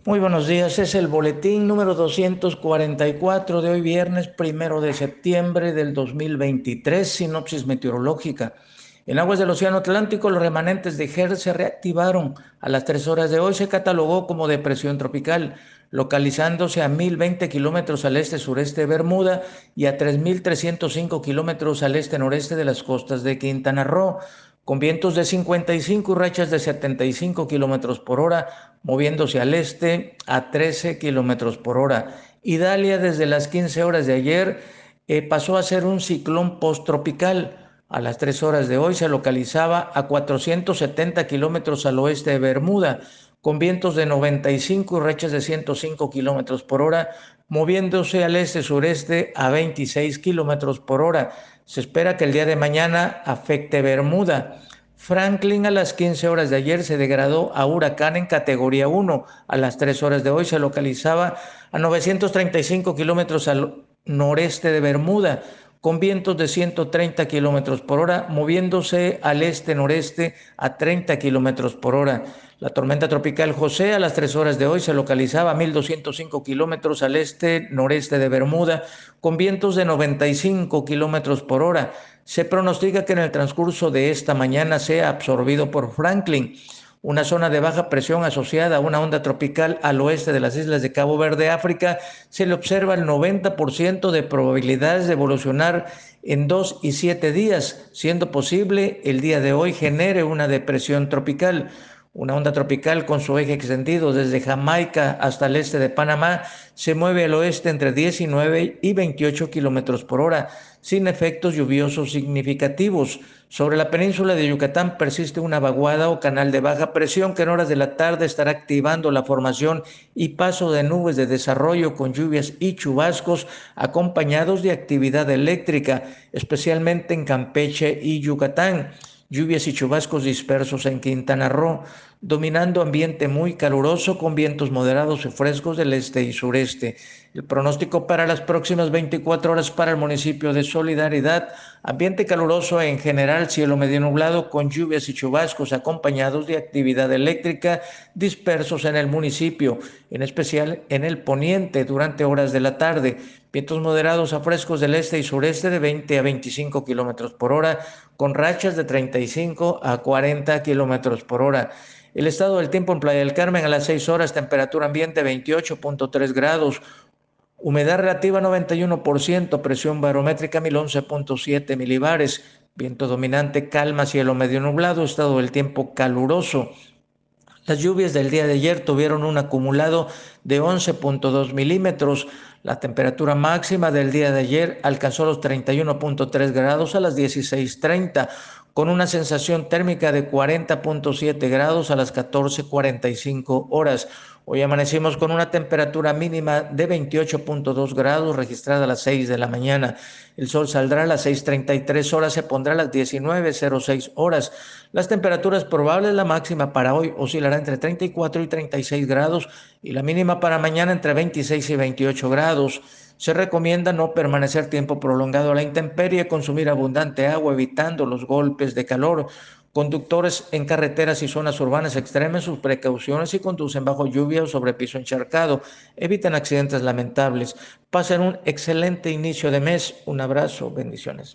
Muy buenos días, es el boletín número 244 de hoy viernes 1 de septiembre del 2023, sinopsis meteorológica. En aguas del Océano Atlántico, los remanentes de GER se reactivaron. A las 3 horas de hoy se catalogó como depresión tropical, localizándose a 1020 kilómetros al este-sureste de Bermuda y a 3305 kilómetros al este-noreste de las costas de Quintana Roo, con vientos de 55 y rachas de 75 kilómetros por hora, moviéndose al este a 13 kilómetros por hora. Idalia desde las 15 horas de ayer pasó a ser un ciclón posttropical. A las 3 horas de hoy se localizaba a 470 kilómetros al oeste de Bermuda, con vientos de 95 y rachas de 105 kilómetros por hora, moviéndose al este-sureste a 26 kilómetros por hora. Se espera que el día de mañana afecte Bermuda. Franklin a las 15 horas de ayer se degradó a huracán en categoría 1. A las 3 horas de hoy se localizaba a 935 kilómetros al noreste de Bermuda, con vientos de 130 kilómetros por hora, moviéndose al este-noreste a 30 kilómetros por hora. La tormenta tropical José a las 3 horas de hoy se localizaba a 1.205 kilómetros al este-noreste de Bermuda, con vientos de 95 kilómetros por hora. Se pronostica que en el transcurso de esta mañana sea absorbido por Franklin, una zona de baja presión asociada a una onda tropical al oeste de las islas de Cabo Verde, África. Se le observa el 90% de probabilidades de evolucionar en 2 y 7 días, siendo posible el día de hoy genere una depresión tropical. Una onda tropical con su eje extendido desde Jamaica hasta el este de Panamá se mueve al oeste entre 19 y 28 kilómetros por hora, sin efectos lluviosos significativos. Sobre la península de Yucatán persiste una vaguada o canal de baja presión que en horas de la tarde estará activando la formación y paso de nubes de desarrollo con lluvias y chubascos acompañados de actividad eléctrica, especialmente en Campeche y Yucatán. Lluvias y chubascos dispersos en Quintana Roo, dominando ambiente muy caluroso con vientos moderados y frescos del este y sureste. El pronóstico para las próximas 24 horas para el municipio de Solidaridad: ambiente caluroso en general, cielo medio nublado con lluvias y chubascos acompañados de actividad eléctrica dispersos en el municipio, en especial en el poniente durante horas de la tarde. Vientos moderados a frescos del este y sureste de 20 a 25 kilómetros por hora, con rachas de 35 a 40 kilómetros por hora. El estado del tiempo en Playa del Carmen a las 6 horas, temperatura ambiente 28.3 grados, humedad relativa 91%, presión barométrica 1011.7 milibares, viento dominante calma, cielo medio nublado, estado del tiempo caluroso. Las lluvias del día de ayer tuvieron un acumulado de 11.2 milímetros. La temperatura máxima del día de ayer alcanzó los 31.3 grados a las 16:30, con una sensación térmica de 40.7 grados a las 14:45 horas. Hoy amanecimos con una temperatura mínima de 28.2 grados registrada a las 6 de la mañana. El sol saldrá a las 6:33 horas, se pondrá a las 19:06 horas. Las temperaturas probables: la máxima para hoy oscilará entre 34 y 36 grados y la mínima para mañana entre 26 y 28 grados. Se recomienda no permanecer tiempo prolongado a la intemperie, consumir abundante agua, evitando los golpes de calor. Conductores en carreteras y zonas urbanas extremen sus precauciones y conducen bajo lluvia o sobre piso encharcado. Eviten accidentes lamentables. Pasen un excelente inicio de mes. Un abrazo, bendiciones.